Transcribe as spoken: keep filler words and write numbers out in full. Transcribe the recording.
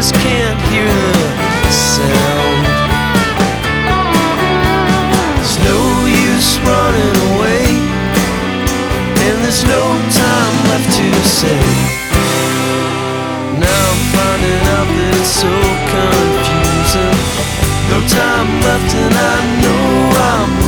just can't hear the sound. There's no use running away, and there's no time left to say. Now I'm finding out that it's so confusing. No time left and I know I'm